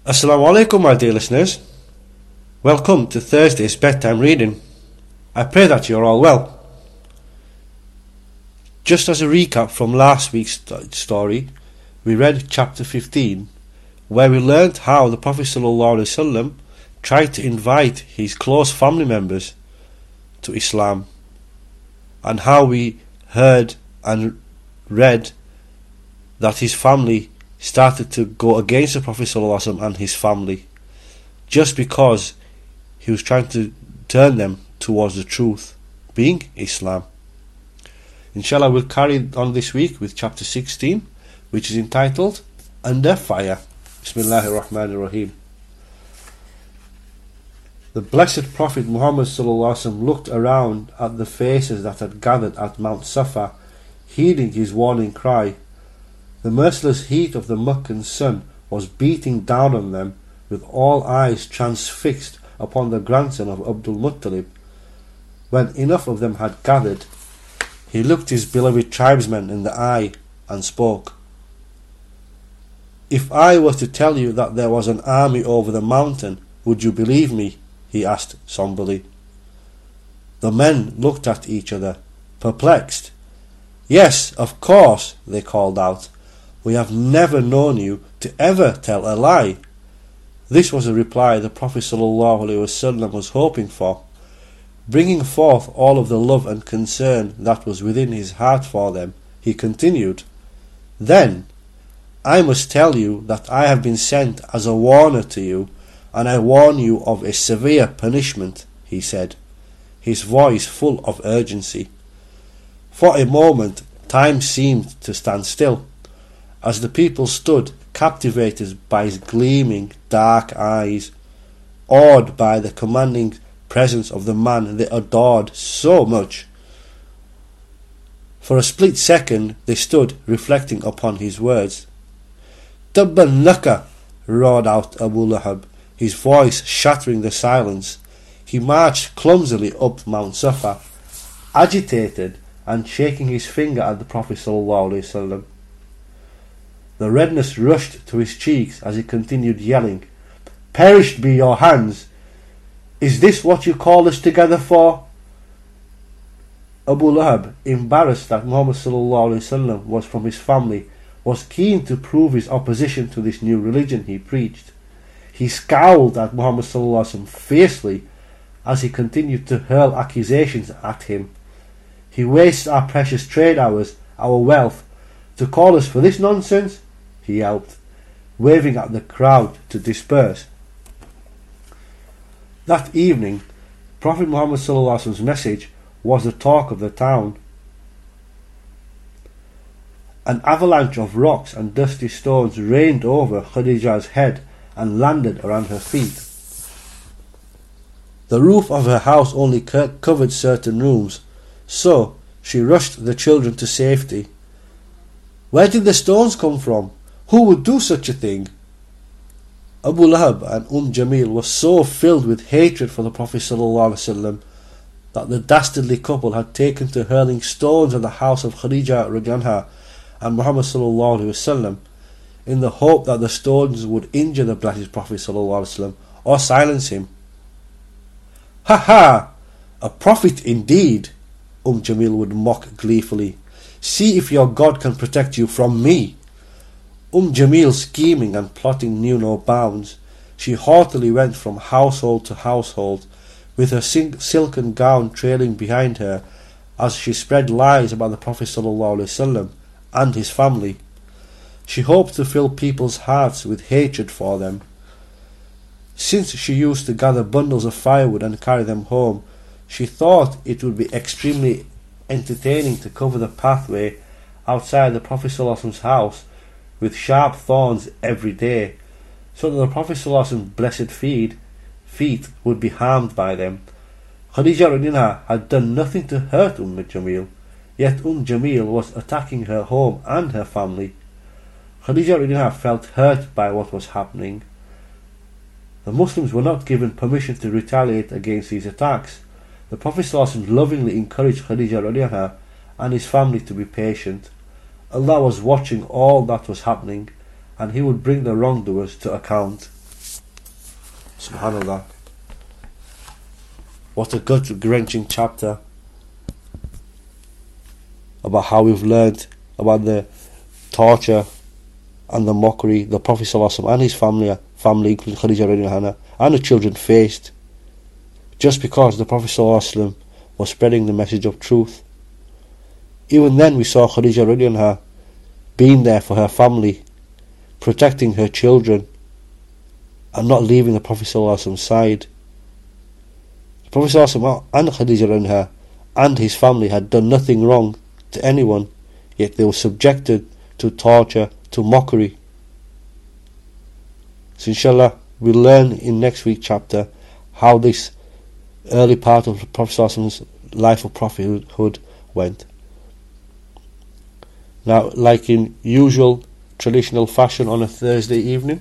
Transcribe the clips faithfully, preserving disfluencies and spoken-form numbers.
Assalamu alaikum, my dear listeners. Welcome to Thursday's bedtime reading. I pray that you're all well. Just as a recap from last week's story, we read chapter fifteen, where we learnt how the Prophet ﷺ tried to invite his close family members to Islam, and how we heard and read that his family started to go against the Prophet ﷺ and his family, just because he was trying to turn them towards the truth, being Islam. Inshallah, we'll carry on this week with chapter sixteen, which is entitled Under Fire. Bismillahir Rahmanir Rahim. The blessed Prophet Muhammad ﷺ looked around at the faces that had gathered at Mount Safa, heeding his warning cry. The merciless heat of the Meccan sun was beating down on them, with all eyes transfixed upon the grandson of Abdul Muttalib. When enough of them had gathered, he looked his beloved tribesmen in the eye and spoke. "If I were to tell you that there was an army over the mountain, would you believe me?" he asked somberly. The men looked at each other, perplexed. "Yes, of course," they called out. "We have never known you to ever tell a lie." This was a reply the Prophet ﷺ was hoping for. Bringing forth all of the love and concern that was within his heart for them, he continued, "Then, I must tell you that I have been sent as a warner to you, and I warn you of a severe punishment," he said, his voice full of urgency. For a moment, time seemed to stand still, as the people stood captivated by his gleaming dark eyes, awed by the commanding presence of the man they adored so much. For a split second they stood reflecting upon his words. "Tabban laka," roared out Abu Lahab, his voice shattering the silence. He marched clumsily up Mount Safa, agitated and shaking his finger at the Prophet ﷺ. The redness rushed to his cheeks as he continued yelling, "Perished be your hands! Is this what you call us together for?" Abu Lahab, embarrassed that Muhammad ﷺ was from his family, was keen to prove his opposition to this new religion he preached. He scowled at Muhammad ﷺ fiercely as he continued to hurl accusations at him. "He wastes our precious trade hours, our wealth, to call us for this nonsense," he yelped, waving at the crowd to disperse. That evening, Prophet Muhammad ﷺ's message was the talk of the town. An avalanche of rocks and dusty stones rained over Khadija's head and landed around her feet. The roof of her house only covered certain rooms, so she rushed the children to safety. "Where did the stones come from? Who would do such a thing?" Abu Lahab and Umm Jamil were so filled with hatred for the Prophet ﷺ that the dastardly couple had taken to hurling stones at the house of Khadija radiallahu anha and Muhammad ﷺ in the hope that the stones would injure the blessed Prophet ﷺ or silence him. "Ha ha! A prophet indeed!" Umm Jamil would mock gleefully. "See if your God can protect you from me." Umm Jamil, scheming and plotting, knew no bounds. She haughtily went from household to household, with her silken gown trailing behind her, as she spread lies about the Prophet ﷺ and his family. She hoped to fill people's hearts with hatred for them. Since she used to gather bundles of firewood and carry them home, she thought it would be extremely entertaining to cover the pathway outside the Prophet ﷺ's house with sharp thorns every day, so that the Prophet ﷺ's blessed feet, feet would be harmed by them. Khadija radiallahu anha had done nothing to hurt Umm Jamil, yet Umm Jamil was attacking her home and her family. Khadija radiallahu anha felt hurt by what was happening. The Muslims were not given permission to retaliate against these attacks. The Prophet ﷺ lovingly encouraged Khadija radiallahu anha and his family to be patient. Allah was watching all that was happening, and He would bring the wrongdoers to account. Subhanallah. What a gut-wrenching chapter about how we've learned about the torture and the mockery the Prophet ﷺ and his family, family including Khadija radiallahu anha, and the children faced just because the Prophet ﷺ was spreading the message of truth. Even then we saw Khadija radiallahu anha being there for her family, protecting her children and not leaving the Prophet ﷺ's side. The Prophet ﷺ and Khadija radiallahu anha and his family had done nothing wrong to anyone, yet they were subjected to torture, to mockery. So inshallah we'll learn in next week's chapter how this early part of the Prophet ﷺ's life of prophethood went. Now, like in usual traditional fashion on a Thursday evening,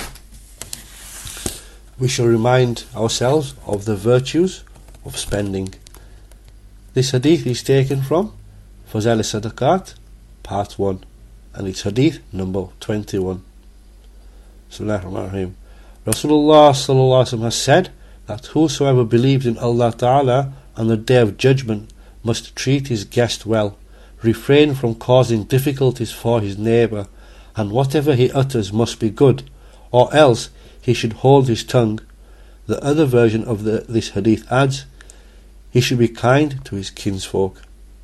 we shall remind ourselves of the virtues of spending. This hadith is taken from Fazal al-Sadaqat, part one, and it's hadith number twenty-one. Bismillahir Rahmanir Rahim. Rasulullah sallallahu alaihi wasallam has said that whosoever believes in Allah Ta'ala and the Day of Judgment must treat his guest well, refrain from causing difficulties for his neighbour, and whatever he utters must be good, or else he should hold his tongue. The other version of the, this hadith adds, he should be kind to his kinsfolk.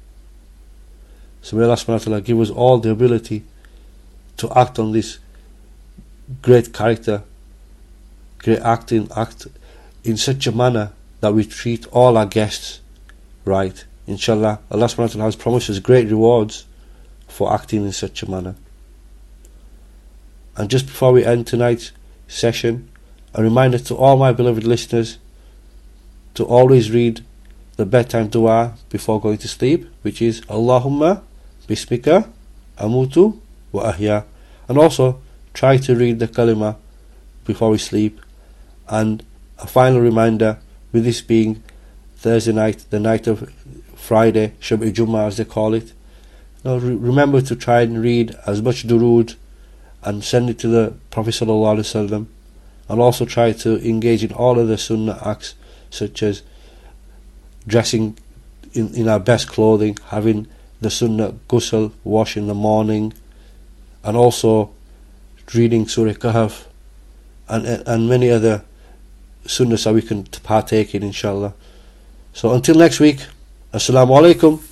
So may Allah subhanahu wa ta'ala give us all the ability to act on this great character, great acting act in such a manner that we treat all our guests right. Inshallah, Allah subhanahu wa ta'ala has promised us great rewards for acting in such a manner. And just before we end tonight's session, a reminder to all my beloved listeners to always read the bedtime dua before going to sleep, which is Allahumma bismika amutu wa ahya, and also try to read the kalima before we sleep. And a final reminder, with this being Thursday night, the night of Friday, Shab-i Jummah as they call it, now re- remember to try and read as much durood and send it to the Prophet sallallahu alaihi wasallam, and also try to engage in all of the sunnah acts, such as dressing in, in our best clothing, having the sunnah ghusl, wash in the morning, and also reading Surah Kahf and, and many other sunnahs that we can partake in, inshallah. So until next week, Assalamu alaikum